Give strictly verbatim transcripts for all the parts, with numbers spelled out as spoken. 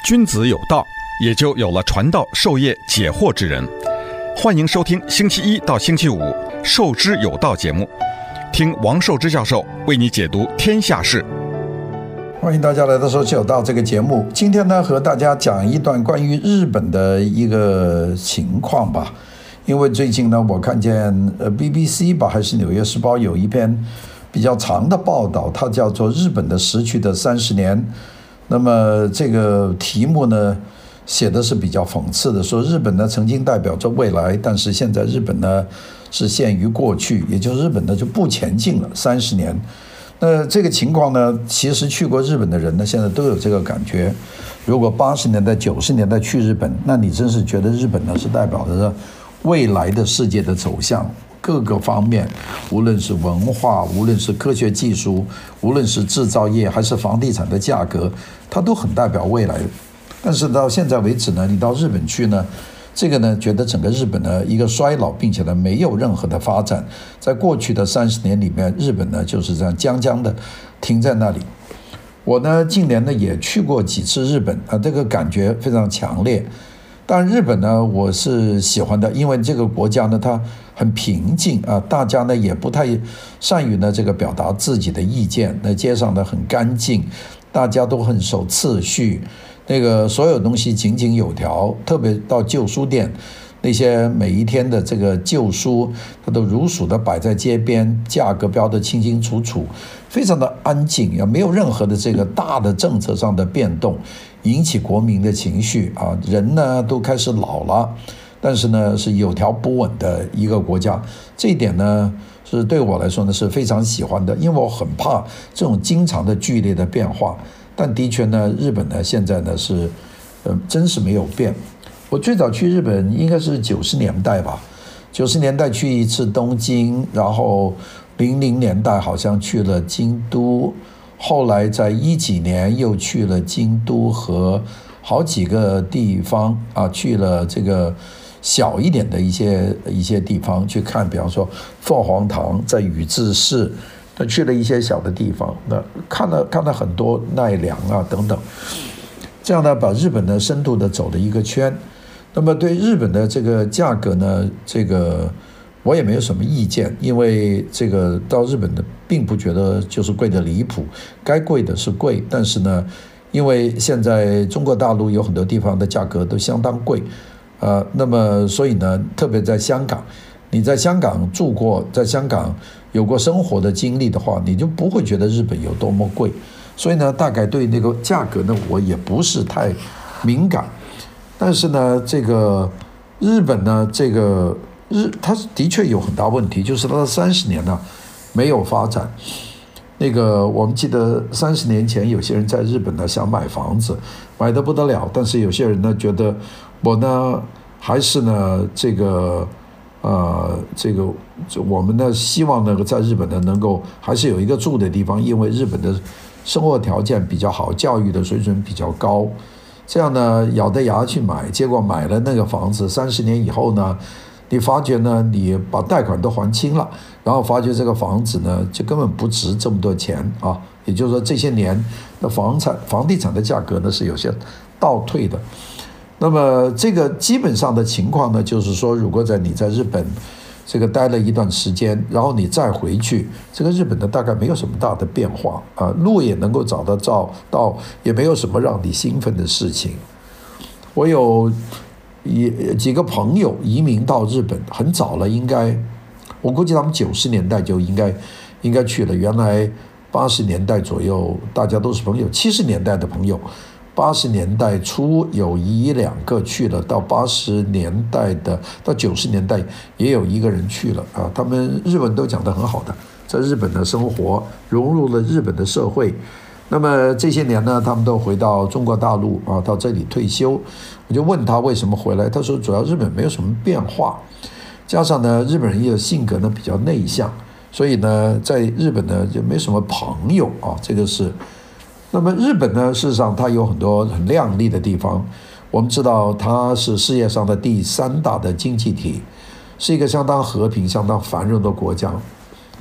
君子有道，也就有了传道授业解惑之人。欢迎收听星期一到星期五《授之有道》节目，听王寿之教授为你解读天下事。 欢迎大家来到《授之有道》这个节目。今天呢，和大家讲一段关于日本的一个情况吧。因为最近呢，我看见呃 B B C 吧，还是《纽约时报》有一篇比较长的报道，它叫做《日本的逝去的三十年》。那么这个题目呢，写的是比较讽刺的，说日本呢曾经代表着未来，但是现在日本呢是陷于过去，也就是日本呢就不前进了三十年。那这个情况呢，其实去过日本的人呢，现在都有这个感觉。如果八十年代、九十年代去日本，那你真是觉得日本呢是代表着未来的世界的走向，各个方面，无论是文化，无论是科学技术，无论是制造业还是房地产的价格，它都很代表未来。但是到现在为止呢，你到日本去呢，这个呢，觉得整个日本呢一个衰老，并且呢没有任何的发展。在过去的三十年里面，日本呢就是这样僵僵的停在那里。我呢近年呢也去过几次日本啊，这个感觉非常强烈。但日本呢，我是喜欢的，因为这个国家呢，它很平静啊，大家呢也不太善于呢这个表达自己的意见，那街上呢很干净，大家都很守秩序，那个所有东西井井有条，特别到旧书店，那些每一天的这个旧书，它都如数的摆在街边，价格标得清清楚楚，非常的安静，也没有任何的这个大的政策上的变动，引起国民的情绪啊，人呢都开始老了，但是呢是有条不紊的一个国家，这一点呢是对我来说呢是非常喜欢的，因为我很怕这种经常的剧烈的变化。但的确呢，日本呢现在呢是，呃，真是没有变。我最早去日本应该是九十年代吧，九十年代去一次东京，然后零零年代好像去了京都。后来在一几年又去了京都和好几个地方啊，去了这个小一点的一些一些地方去看，比方说凤凰堂在宇治市，那去了一些小的地方，那看了看了很多奈良啊等等，这样呢把日本呢深度的走了一个圈。那么对日本的这个价格呢，这个我也没有什么意见，因为这个到日本的并不觉得就是贵的离谱，该贵的是贵，但是呢，因为现在中国大陆有很多地方的价格都相当贵，呃，那么所以呢，特别在香港，你在香港住过，在香港有过生活的经历的话，你就不会觉得日本有多么贵，所以呢，大概对那个价格呢，我也不是太敏感，但是呢，这个日本呢，这个。日它的确有很大问题，就是它的三十年呢没有发展。那个我们记得三十年前有些人在日本呢想买房子，买得不得了，但是有些人呢觉得我呢还是呢这个呃这个我们呢希望呢在日本呢能够还是有一个住的地方，因为日本的生活条件比较好，教育的水准比较高，这样呢咬着牙去买，结果买了那个房子，三十年以后呢。你发觉呢，你把贷款都还清了，然后发觉这个房子呢，就根本不值这么多钱啊。也就是说，这些年的房产、房地产的价格呢是有些倒退的。那么这个基本上的情况呢，就是说，如果在你在日本这个待了一段时间，然后你再回去，这个日本的大概没有什么大的变化啊，路也能够找得到，到也没有什么让你兴奋的事情。我有。也几个朋友移民到日本很早了，应该我估计他们九十年代就应该应该去了。原来八十年代左右大家都是朋友，七十年代的朋友，八十年代初有一两个去了，到八十年代的到九十年代也有一个人去了啊。他们日文都讲得很好的，在日本的生活融入了日本的社会。那么这些年呢，他们都回到中国大陆啊，到这里退休。我就问他为什么回来，他说主要日本没有什么变化，加上呢日本人的性格呢比较内向，所以呢在日本呢就没什么朋友啊，这个是。那么日本呢，事实上它有很多很亮丽的地方。我们知道它是世界上的第三大的经济体，是一个相当和平、相当繁荣的国家。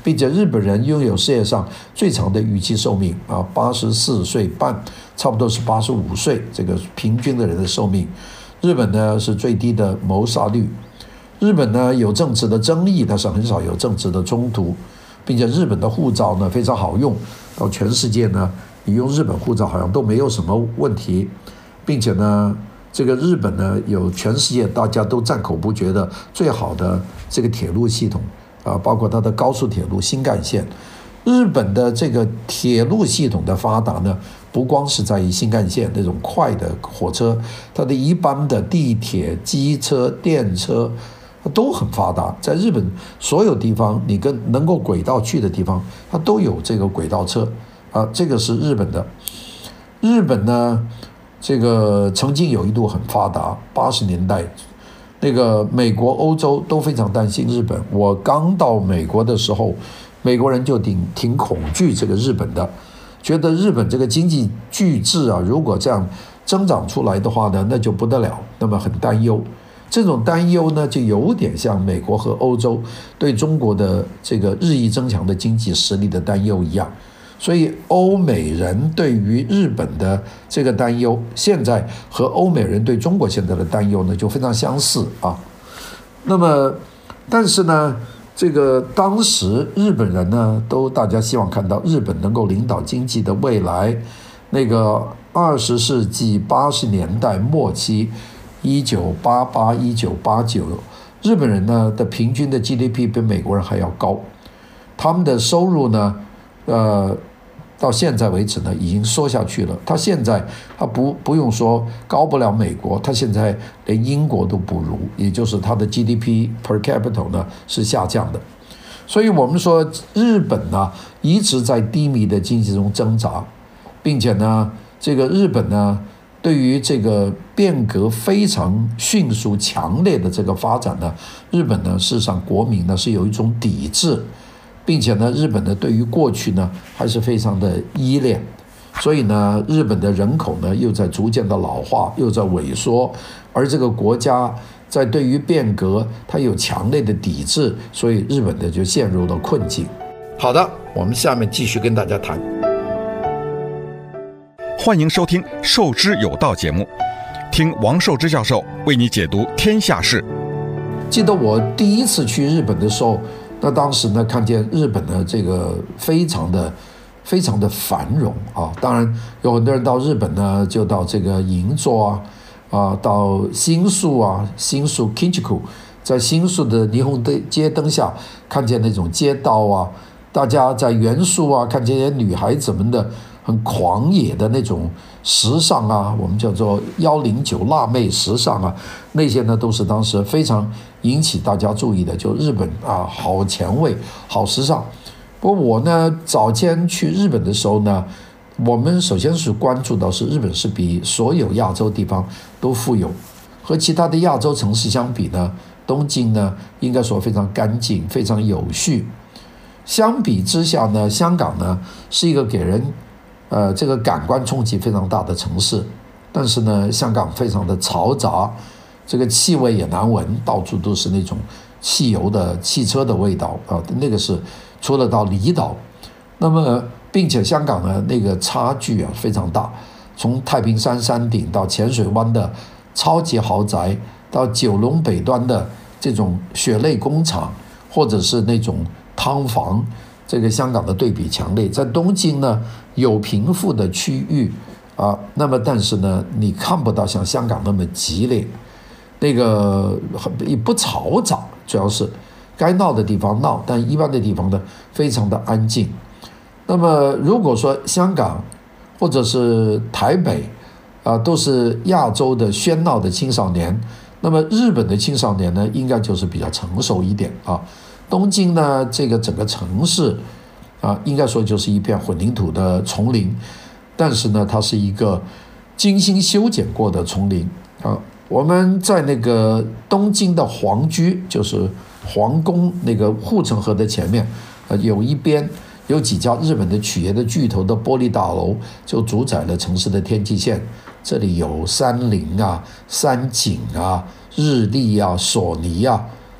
并且日本人拥有世界上最长的预期寿命啊，八十四岁半，差不多是八十五岁，这个平均的人的寿命。日本呢是最低的谋杀率。日本呢有政治的争议，但是很少有政治的冲突，并且日本的护照呢非常好用，到全世界呢你用日本护照好像都没有什么问题，并且呢这个日本呢有全世界大家都赞口不绝的最好的这个铁路系统啊，包括它的高速铁路新干线。日本的这个铁路系统的发达呢，不光是在于新干线那种快的火车，它的一般的地铁、机车、电车都很发达。在日本所有地方，你跟能够轨道去的地方，它都有这个轨道车啊，这个是日本的。日本呢，这个曾经有一度很发达，八十年代，那个美国、欧洲都非常担心日本。我刚到美国的时候，美国人就挺挺恐惧这个日本的，觉得日本这个经济巨制啊，如果这样增长出来的话呢，那就不得了，那么很担忧。这种担忧呢，就有点像美国和欧洲对中国的这个日益增强的经济实力的担忧一样。所以欧美人对于日本的这个担忧，现在和欧美人对中国现在的担忧呢，就非常相似啊。那么，但是呢，这个当时日本人呢，都大家希望看到日本能够领导经济的未来。那个二十世纪八十年代末期，一九八八、一九八九，日本人呢的平均的 G D P 比美国人还要高，他们的收入呢，呃。到现在为止呢，已经缩下去了。他现在他不不用说高不了美国，他现在连英国都不如，也就是他的 G D P per capita 呢是下降的。所以我们说日本呢一直在低迷的经济中挣扎，并且呢，这个日本呢对于这个变革非常迅速强烈的这个发展呢，日本呢事实上国民呢是有一种抵制。并且呢，日本呢对于过去呢还是非常的依恋，所以呢，日本的人口呢又在逐渐的老化，又在萎缩，而这个国家在对于变革它有强烈的抵制，所以日本呢就陷入了困境。好的，我们下面继续跟大家谈。 欢迎收听《授之有道》节目，听王寿之教授为你解读天下事。 记得我第一次去日本的时候，那当时呢，看见日本的这个非常的、非常的繁荣啊。当然，有很多人到日本呢，就到这个银座啊，啊，到新宿啊，新宿 Kinjuku， 在新宿的霓虹灯街灯下，看见那种街道啊，大家在原宿啊，看见些女孩子们的很狂野的那种时尚啊，我们叫做幺零九辣妹时尚啊，那些呢都是当时非常引起大家注意的，就日本啊，好前卫，好时尚。不过我呢，早先去日本的时候呢，我们首先是关注到是日本是比所有亚洲地方都富有，和其他的亚洲城市相比呢，东京呢应该说非常干净，非常有序。相比之下呢，香港呢是一个给人呃这个感官冲击非常大的城市，但是呢，香港非常的嘈杂。这个气味也难闻，到处都是那种汽油的汽车的味道啊，那个是除了到离岛，那么并且香港呢那个差距啊非常大，从太平山山顶到浅水湾的超级豪宅，到九龙北端的这种血泪工厂，或者是那种汤房，这个香港的对比强烈。在东京呢有贫富的区域啊，那么但是呢你看不到像香港那么激烈。那个也不嘈杂，主要是该闹的地方闹，但一般的地方呢非常的安静。那么如果说香港或者是台北啊、呃，都是亚洲的喧闹的青少年，那么日本的青少年呢应该就是比较成熟一点啊。东京呢这个整个城市啊，应该说就是一片混凝土的丛林，但是呢它是一个精心修剪过的丛林啊。我们在那个东京的皇居，就是皇宫那个护城河的前面，呃，有一边有几家日本的企业的巨头的玻璃大楼，就主宰了城市的天际线。这里有三菱啊、三井啊、日立啊、索尼啊，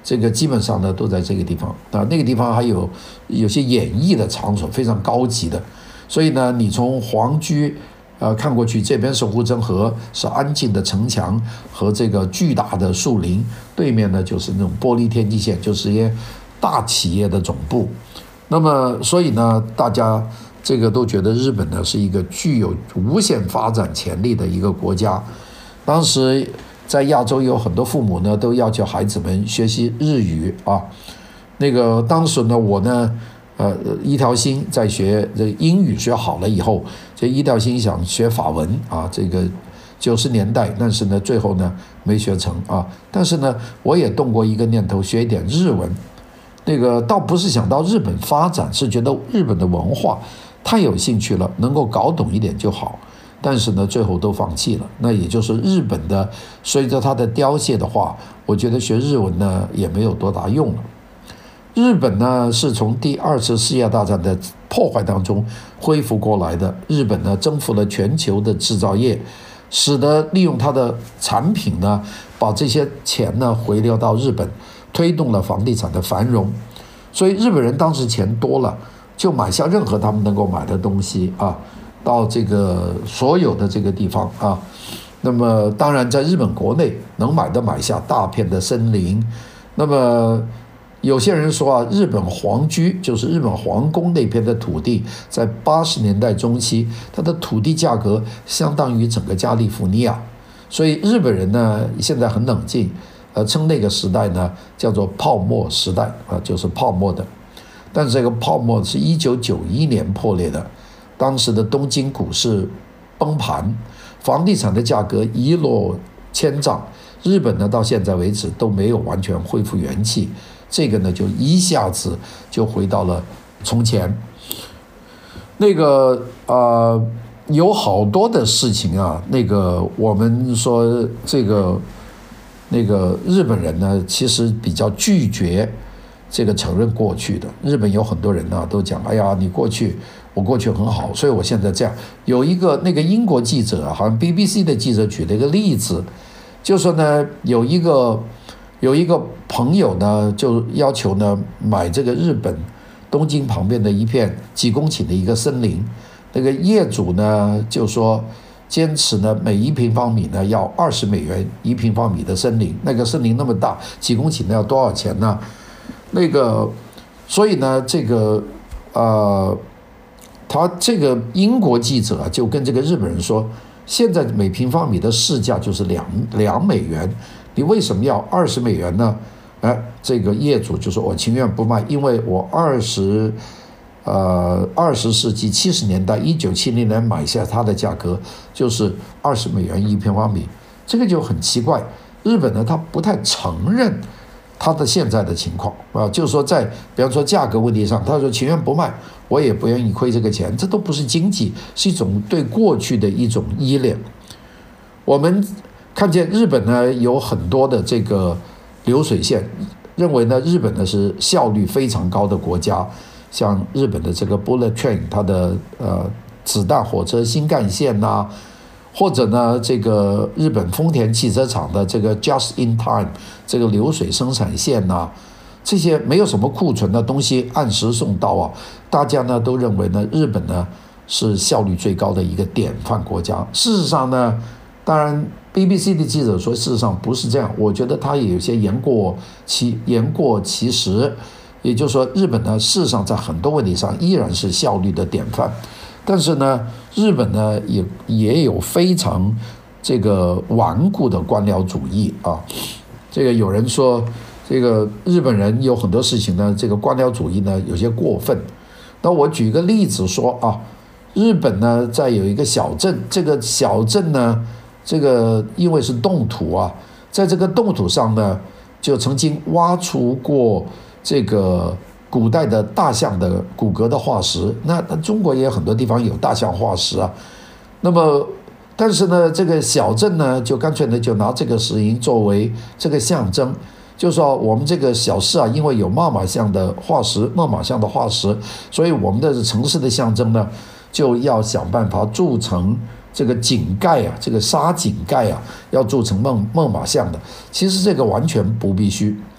这个基本上呢都在这个地方啊，那个地方还有有些演艺的场所，非常高级的。所以呢，你从皇居呃看过去，这边是护城河，是安静的城墙和这个巨大的树林，对面呢就是那种玻璃天际线，就是一些大企业的总部。那么，所以呢，大家这个都觉得日本呢是一个具有无限发展潜力的一个国家。当时在亚洲有很多父母呢都要求孩子们学习日语啊。那个当时呢，我呢。呃，一条心在学这英语学好了以后，这一条心想学法文啊，这个九十年代，但是呢，最后呢没学成啊。但是呢，我也动过一个念头，学一点日文。那个倒不是想到日本发展，是觉得日本的文化太有兴趣了，能够搞懂一点就好。但是呢，最后都放弃了。那也就是日本的，随着它的凋谢的话，我觉得学日文呢也没有多大用了。日本呢是从第二次世界大战的破坏当中恢复过来的。日本呢征服了全球的制造业，使得利用它的产品呢，把这些钱呢回流到日本，推动了房地产的繁荣。所以日本人当时钱多了，就买下任何他们能够买的东西啊，到这个所有的这个地方啊。那么当然在日本国内能买的买下大片的森林。那么有些人说啊，日本皇居就是日本皇宫那片的土地，在八十年代中期，它的土地价格相当于整个加利福尼亚，所以日本人呢现在很冷静，呃，称那个时代呢叫做泡沫时代啊，就是泡沫的。但是这个泡沫是一九九一年破裂的，当时的东京股市崩盘，房地产的价格一落千丈，日本呢到现在为止都没有完全恢复元气。这个呢，就一下子就回到了从前。那个呃，有好多的事情啊，那个我们说这个那个日本人呢，其实比较拒绝这个承认过去的。日本有很多人呢都讲，哎呀，你过去我过去很好，所以我现在这样。有一个那个英国记者啊，好像 B B C 的记者举了一个例子，就说呢，有一个。有一个朋友呢，就要求呢买这个日本东京旁边的一片几公顷的一个森林，那个业主呢就说坚持呢每一平方米呢要二十美元一平方米的森林，那个森林那么大，几公顷呢要多少钱呢？那个，所以呢这个呃，他这个英国记者就跟这个日本人说，现在每平方米的市价就是两两美元。你为什么要二十美元呢？哎，这个业主就说我情愿不卖，因为我二十，呃，二十世纪七十年代一九七零年买下它的价格就是二十美元一平方米，这个就很奇怪。日本呢，它不太承认它的现在的情况啊，就是说在比方说价格问题上，他说情愿不卖，我也不愿意亏这个钱，这都不是经济，是一种对过去的一种依恋。我们看见日本呢有很多的这个流水线，认为呢日本呢是效率非常高的国家，像日本的这个 bullet train， 它的呃子弹火车新干线呐、啊，或者呢这个日本丰田汽车厂的这个 just in time 这个流水生产线呐、啊，这些没有什么库存的东西按时送到啊，大家呢都认为呢日本呢是效率最高的一个典范国家。事实上呢，当然 B B C 的记者说事实上不是这样，我觉得他也有些言过其言过其实，也就是说日本呢事实上在很多问题上依然是效率的典范，但是呢日本呢也也有非常这个顽固的官僚主义啊。这个有人说这个日本人有很多事情呢这个官僚主义呢有些过分。那我举个例子说啊，日本呢在有一个小镇，这个小镇呢这个因为是冻土啊，在这个冻土上呢就曾经挖出过这个古代的大象的骨骼的化石。那那中国也有很多地方有大象化石啊。那么但是呢这个小镇呢就干脆呢就拿这个石英作为这个象征，就是说我们这个小市啊，因为有猛犸象的化石，猛犸象的化石，所以我们的城市的象征呢就要想办法铸成这个井盖啊，这个沙井盖啊，要铸成猛猛犸象的。其实这个完全不必须，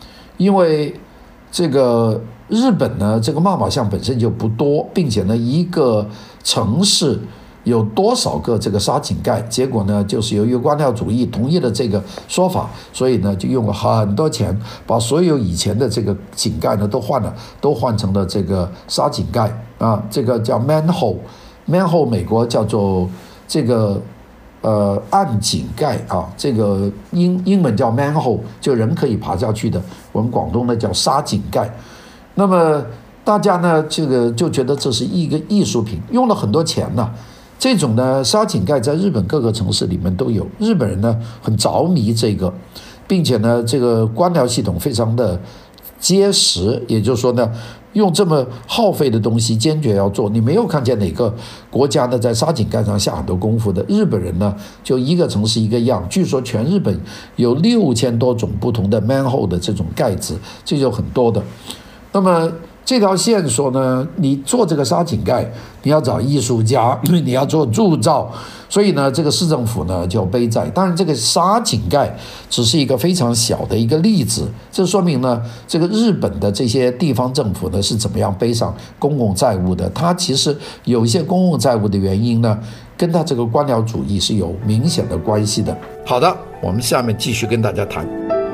因为这个日本呢，这个妈妈像本身就不多，并且呢，一个城市有多少个这个杀井盖？结果呢，就是由于官僚主义同意了这个说法，所以呢，就用了很多钱，把所有以前的这个井盖呢都换了，都换成了这个杀井盖啊，这个叫 manhole，manhole 美国叫做这个呃暗井盖啊，这个英英文叫 manhole， 就人可以爬下去的，我们广东呢叫杀井盖。那么大家呢，这个就觉得这是一个艺术品，用了很多钱呢。这种呢杀井盖在日本各个城市里面都有，日本人呢很着迷这个，并且呢这个官僚系统非常的结实，也就是说呢用这么耗费的东西坚决要做，你没有看见哪个国家呢在杀井盖上下很多功夫的。日本人呢就一个城市一个样，据说全日本有六千多种不同的 manhole 的这种盖子，这就很多的。那么这条线说呢，你做这个杀井盖，你要找艺术家，你要做铸造，所以呢，这个市政府呢就背债。当然，这个杀井盖只是一个非常小的一个例子，这说明呢，这个日本的这些地方政府呢是怎么样背上公共债务的。它其实有一些公共债务的原因呢，跟它这个官僚主义是有明显的关系的。好的，我们下面继续跟大家谈。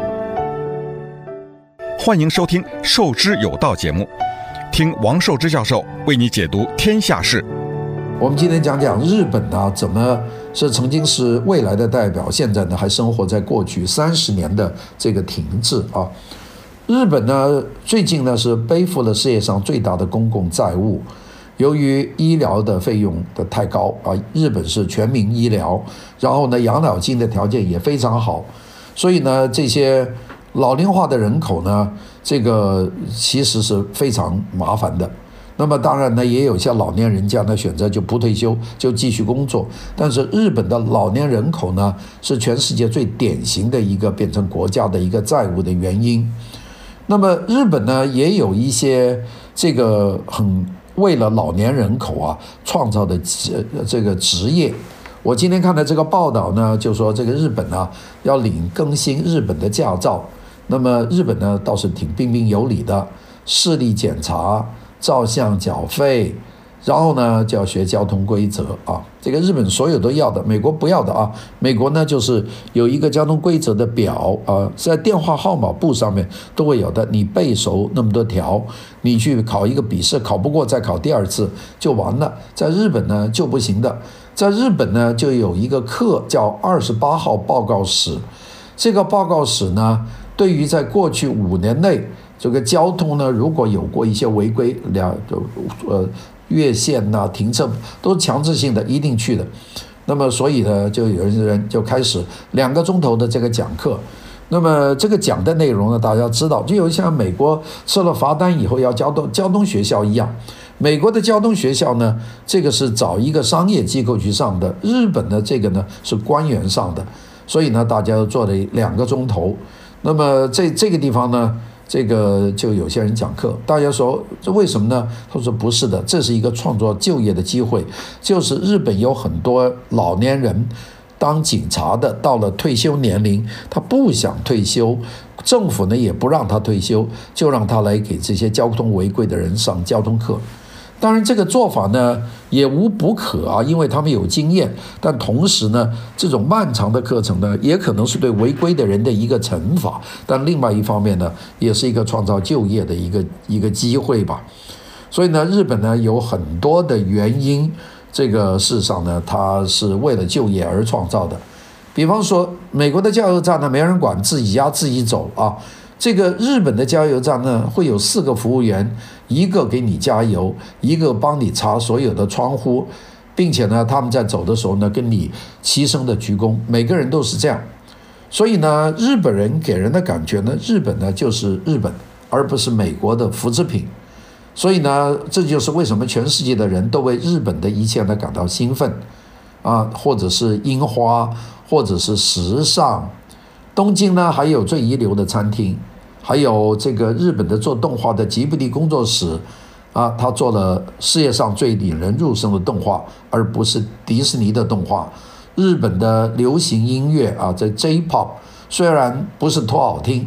欢迎收听《受之有道》节目，听王寿之教授为你解读天下事。 我们今天讲讲日本啊，怎么是曾经是未来的代表，现在呢还生活在过去三十年的这个停滞啊。日本呢最近呢是背负了世界上最大的公共债务，由于医疗的费用的太高啊，日本是全民医疗，然后呢养老金的条件也非常好，所以呢这些老龄化的人口呢，这个其实是非常麻烦的。那么当然呢，也有些老年人家呢选择就不退休，就继续工作。但是日本的老年人口呢，是全世界最典型的一个变成国家的一个债务的原因。那么日本呢，也有一些这个很为了老年人口啊创造的这个职业。我今天看的这个报道呢，就说这个日本啊要领更新日本的驾照。那么日本呢倒是挺彬彬有礼的，视力检查、照相缴费，然后呢就要学交通规则啊。这个日本所有都要的，美国不要的啊。美国呢就是有一个交通规则的表啊，在电话号码簿上面都会有的，你背熟那么多条，你去考一个笔试考不过再考第二次就完了。在日本呢就不行的，在日本呢就有一个课叫二十八号报告室，这个报告室呢对于在过去五年内这个交通呢，如果有过一些违规，两呃越线呐、啊、停车都是强制性的，一定去的。那么所以呢，就有人就开始两个钟头的这个讲课。那么这个讲的内容呢，大家知道，就有像美国吃了罚单以后要交通交通学校一样。美国的交通学校呢，这个是找一个商业机构去上的；日本的这个呢是官员上的，所以呢，大家都做了两个钟头。那么这这个地方呢，这个就有些人讲课，大家说这为什么呢？他说不是的，这是一个创造就业的机会，就是日本有很多老年人当警察的，到了退休年龄，他不想退休，政府呢也不让他退休，就让他来给这些交通违规的人上交通课。当然这个做法呢也无不可啊，因为他们有经验，但同时呢这种漫长的课程呢也可能是对违规的人的一个惩罚，但另外一方面呢也是一个创造就业的一个一个机会吧。所以呢日本呢有很多的原因，这个事实上呢它是为了就业而创造的。比方说美国的加油站呢没人管，自己压自己走啊。这个日本的加油站呢会有四个服务员，一个给你加油，一个帮你擦所有的窗户，并且呢他们在走的时候呢跟你齐声的鞠躬，每个人都是这样。所以呢日本人给人的感觉呢，日本呢就是日本，而不是美国的复制品。所以呢这就是为什么全世界的人都为日本的一切呢感到兴奋啊，或者是樱花，或者是时尚。东京呢还有最一流的餐厅，还有这个日本的做动画的吉卜力工作室啊，他做了世界上最引人入胜的动画，而不是迪士尼的动画。日本的流行音乐啊，在 J-pop 虽然不是多好听，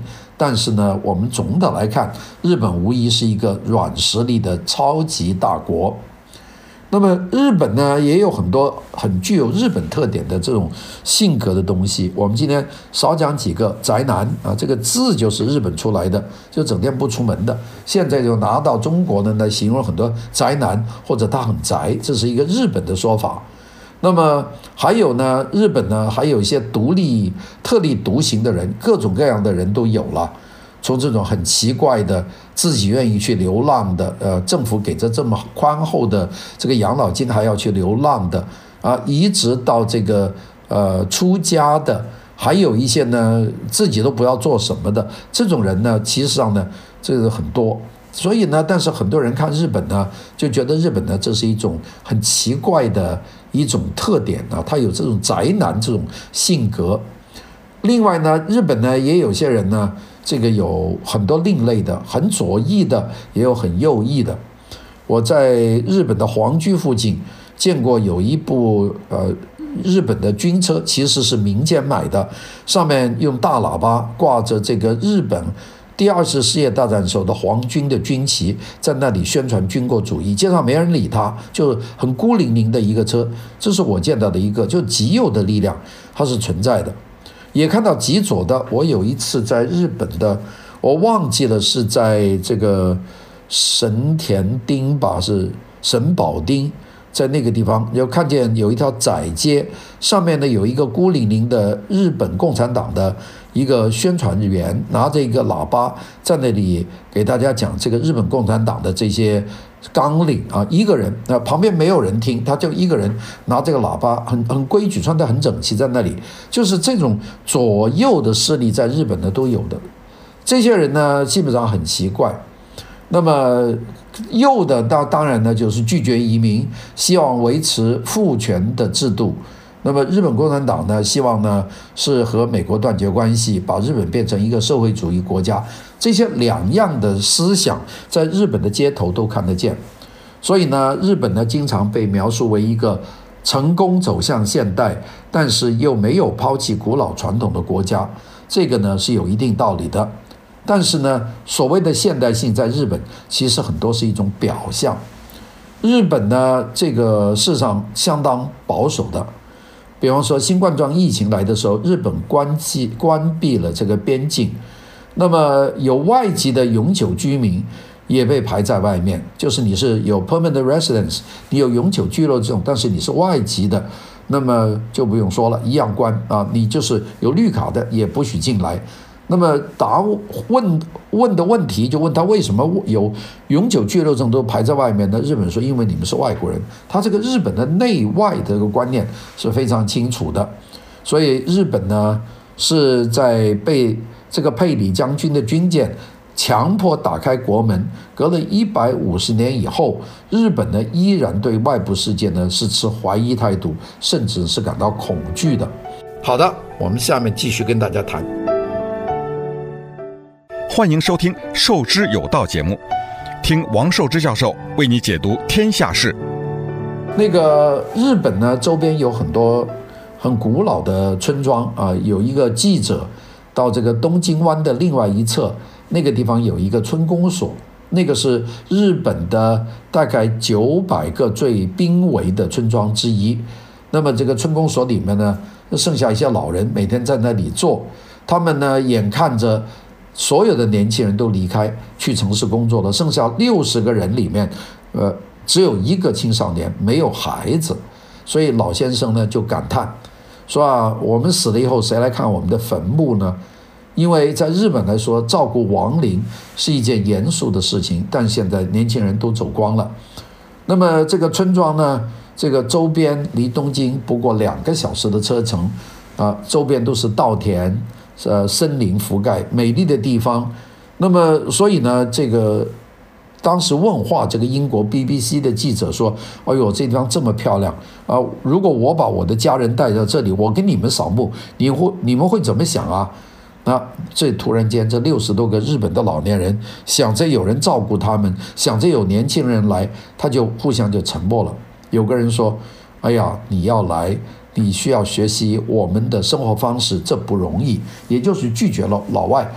但是呢，我们总的来看，日本无疑是一个软实力的超级大国。那么日本呢，也有很多很具有日本特点的这种性格的东西。我们今天少讲几个，宅男啊，这个字就是日本出来的，就整天不出门的，现在就拿到中国呢来形容很多宅男，或者他很宅，这是一个日本的说法。那么还有呢，日本呢还有一些独立特立独行的人，各种各样的人都有了。从这种很奇怪的自己愿意去流浪的，呃，政府给着这么宽厚的这个养老金还要去流浪的啊，一直到这个呃出家的，还有一些呢自己都不要做什么的这种人呢，其实上呢这个很多。所以呢，但是很多人看日本呢，就觉得日本呢这是一种很奇怪的一种特点啊，他有这种宅男这种性格。另外呢，日本呢也有些人呢。这个有很多另类的，很左翼的，也有很右翼的。我在日本的皇居附近见过有一部呃日本的军车，其实是民间买的，上面用大喇叭挂着这个日本第二次世界大战时候的皇军的军旗，在那里宣传军国主义，街上没人理他，就很孤零零的一个车。这是我见到的一个，就极右的力量，它是存在的。也看到极左的，我有一次在日本的，我忘记了是在这个神田町吧，是神保町，在那个地方，有看见有一条窄街，上面呢有一个孤零零的日本共产党的一个宣传员，拿着一个喇叭在那里给大家讲这个日本共产党的这些纲领啊，一个人啊，旁边没有人听，他就一个人拿这个喇叭，很很规矩，穿得很整齐，在那里，就是这种左右的势力在日本呢都有的。这些人呢基本上很奇怪。那么右的当当然呢就是拒绝移民，希望维持父权的制度。那么日本共产党呢，希望呢是和美国断绝关系，把日本变成一个社会主义国家。这些两样的思想在日本的街头都看得见。所以呢，日本呢经常被描述为一个成功走向现代，但是又没有抛弃古老传统的国家。这个呢是有一定道理的。但是呢，所谓的现代性在日本其实很多是一种表象。日本呢这个市场相当保守的。比方说新冠状疫情来的时候，日本关闭关闭了这个边境，那么有外籍的永久居民也被排在外面，就是你是有 permanent residence， 你有永久居留这种，但是你是外籍的，那么就不用说了，一样关啊，你就是有绿卡的也不许进来。那么答问问的问题就问他为什么有永久居留证都排在外面呢？日本说因为你们是外国人。他这个日本的内外的这个观念是非常清楚的。所以日本呢是在被这个佩里将军的军舰强迫打开国门，隔了一百五十年以后，日本呢依然对外部世界呢是持怀疑态度，甚至是感到恐惧的。好的，我们下面继续跟大家谈。 欢迎收听《受之有道》节目，听王寿之教授为你解读天下事。 那个日本呢，周边有很多很古老的村庄啊，有一个记者到这个东京湾的另外一侧，那个地方有一个村公所，那个是日本的大概九百个最濒危的村庄之一。那么这个村公所里面呢，剩下一些老人每天在那里做，他们呢眼看着所有的年轻人都离开去城市工作了，剩下六十个人里面，呃，只有一个青少年，没有孩子。所以老先生呢就感叹说啊，我们死了以后谁来看我们的坟墓呢？因为在日本来说，照顾亡灵是一件严肃的事情，但现在年轻人都走光了。那么这个村庄呢，这个周边离东京不过两个小时的车程啊，周边都是稻田。呃，森林覆盖，美丽的地方。那么，所以呢，这个当时问话这个英国 B B C 的记者说：“哎呦，这地方这么漂亮啊！如果我把我的家人带到这里，我跟你们扫墓，你会你们会怎么想啊？”那这突然间，这六十多个日本的老年人想着有人照顾他们，想着有年轻人来，他就互相就沉默了。有个人说：“哎呀，你要来。”你需要学习我们的生活方式，这不容易，也就是拒绝了老外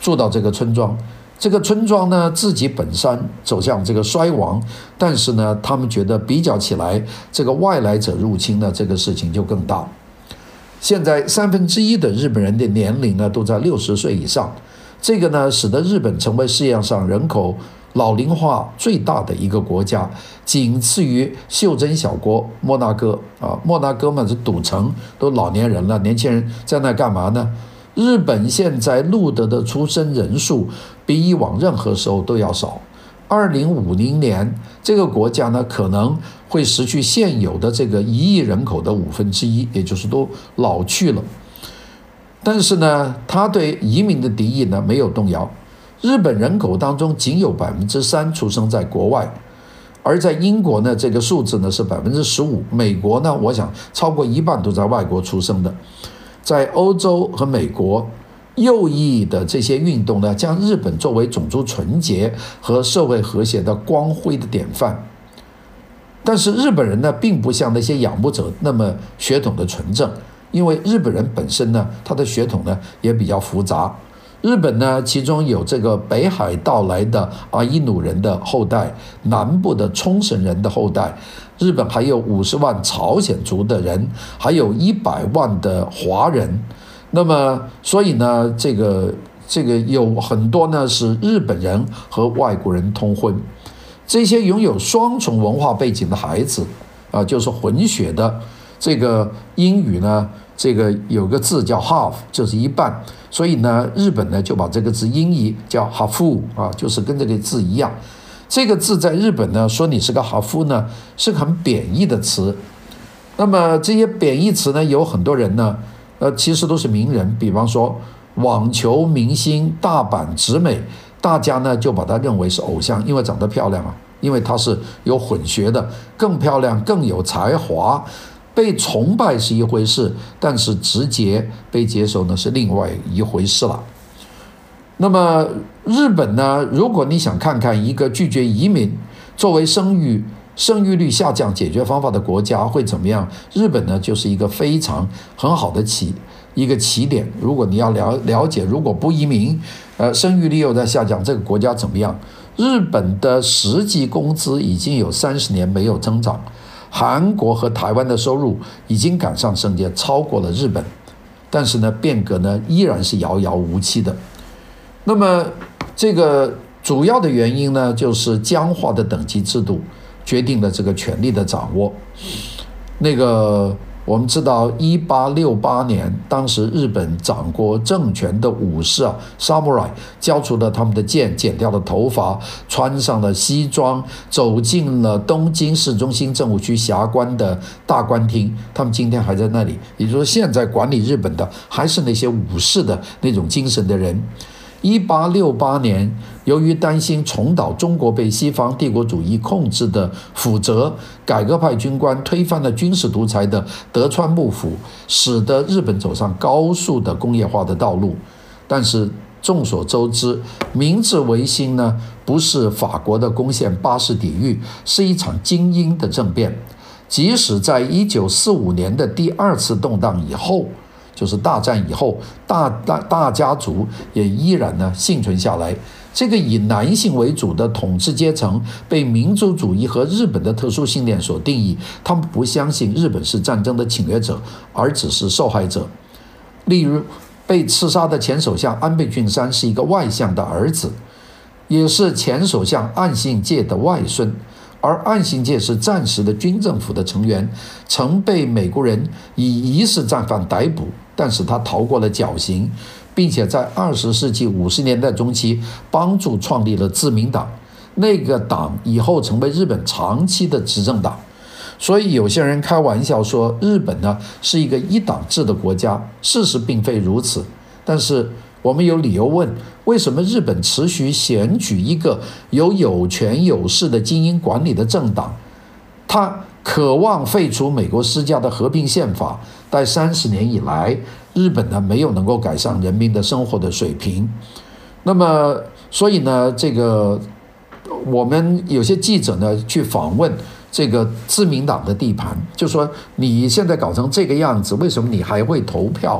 住到这个村庄。这个村庄呢，自己本身走向这个衰亡，但是呢，他们觉得比较起来，这个外来者入侵呢，这个事情就更大。现在三分之一的日本人的年龄呢，都在六十岁以上，这个呢，使得日本成为世界上人口老龄化最大的一个国家，仅次于袖珍小国摩纳哥啊。摩纳哥嘛是赌城，都老年人了，年轻人在那干嘛呢？日本现在录得的出生人数比以往任何时候都要少。二零五零年，这个国家呢可能会失去现有的这个一亿人口的五分之一，也就是都老去了。但是呢，他对移民的敌意呢没有动摇。日本人口当中仅有百分之三出生在国外，而在英国呢，这个数字呢是百分之十五。美国呢，我想超过一半都在外国出生的。在欧洲和美国，右翼的这些运动呢，将日本作为种族纯洁和社会和谐的光辉的典范。但是日本人呢，并不像那些仰慕者那么血统的纯正，因为日本人本身呢，他的血统呢也比较复杂。日本呢，其中有这个北海道来的阿伊努人的后代，南部的冲绳人的后代。日本还有五十万朝鲜族的人，还有一百万的华人。那么，所以呢，这个这个有很多呢是日本人和外国人通婚。这些拥有双重文化背景的孩子啊，就是混血的。这个英语呢，这个有个字叫 half， 就是一半，所以呢，日本呢就把这个字音译叫哈夫啊，就是跟这个字一样。这个字在日本呢，说你是个哈夫呢，是个很贬义的词。那么这些贬义词呢，有很多人呢，呃，其实都是名人，比方说网球明星大阪直美，大家呢就把他认为是偶像，因为长得漂亮啊，因为他是有混血的，更漂亮，更有才华。被崇拜是一回事，但是直接被接受呢是另外一回事了。那么日本呢，如果你想看看一个拒绝移民作为生育生育率下降解决方法的国家会怎么样，日本呢就是一个非常很好的起一个起点。如果你要了了解，如果不移民，呃，生育率又在下降，这个国家怎么样？日本的实际工资已经有三十年没有增长。韩国和台湾的收入已经赶上世界，超过了日本，但是呢，变革呢依然是遥遥无期的。那么，这个主要的原因呢，就是僵化的等级制度决定了这个权力的掌握。那个我们知道，一八六八年，当时日本掌国政权的武士啊 ，samurai 交出了他们的剑，剪掉了头发，穿上了西装，走进了东京市中心政务区辖关的大官厅。他们今天还在那里，也就是说，现在管理日本的还是那些武士的那种精神的人。一八六八年，由于担心重蹈中国被西方帝国主义控制的覆辙，改革派军官推翻了军事独裁的德川幕府，使得日本走上高速的工业化的道路。但是众所周知，明治维新呢，不是法国的攻陷巴士底狱，是一场精英的政变。即使在一九四五年的第二次动荡以后，就是大战以后，大大大家族也依然呢幸存下来。这个以男性为主的统治阶层被民族主义和日本的特殊信念所定义，他们不相信日本是战争的侵略者，而只是受害者。例如，被刺杀的前首相安倍晋三是一个外相的儿子，也是前首相岸信介的外孙。而岸信介是战时的军政府的成员，曾被美国人以疑似战犯逮捕，但是他逃过了绞刑，并且在二十世纪五十年代中期帮助创立了自民党，那个党以后成为日本长期的执政党。所以有些人开玩笑说日本呢是一个一党制的国家，事实并非如此。但是我们有理由问，为什么日本持续选举一个由有权有势的精英管理的政党？他渴望废除美国施加的和平宪法，但三十年以来，日本呢没有能够改善人民的生活的水平。那么，所以呢，这个我们有些记者呢去访问这个自民党的地盘，就说你现在搞成这个样子，为什么你还会投票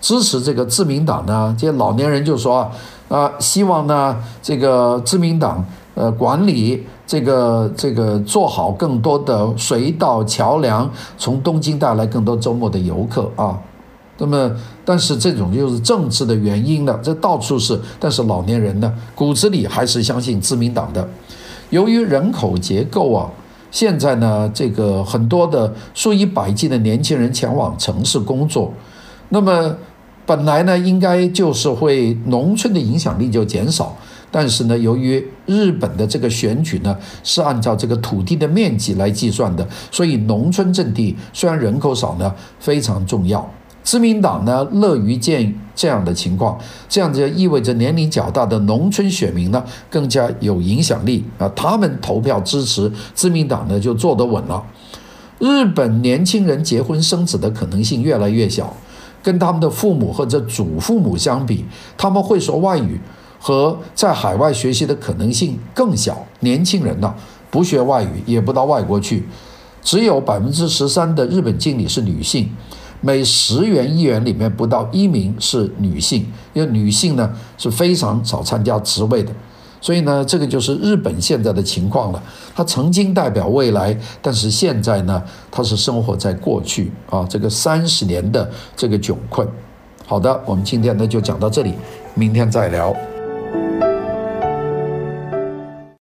支持这个自民党呢，这些老年人就说啊、呃，希望呢这个自民党呃管理这个这个做好更多的隧道桥梁，从东京带来更多周末的游客啊。那么，但是这种就是政治的原因呢，这到处是。但是老年人呢，骨子里还是相信自民党的。由于人口结构啊，现在呢，这个很多的数以百计的年轻人前往城市工作，那么本来呢，应该就是会农村的影响力就减少。但是呢，由于日本的这个选举呢是按照这个土地的面积来计算的，所以农村阵地虽然人口少呢，非常重要。自民党呢乐于见这样的情况，这样就意味着年龄较大的农村选民呢更加有影响力啊，他们投票支持自民党呢就坐得稳了。日本年轻人结婚生子的可能性越来越小，跟他们的父母或者祖父母相比，他们会说外语和在海外学习的可能性更小。年轻人呢不学外语，也不到外国去，只有百分之十三的日本经理是女性。每十元议员里面不到一名是女性，因为女性呢是非常少参加职位的，所以呢这个就是日本现在的情况了。它曾经代表未来，但是现在呢它是生活在过去啊，这个三十年的这个窘困。好的，我们今天呢就讲到这里，明天再聊。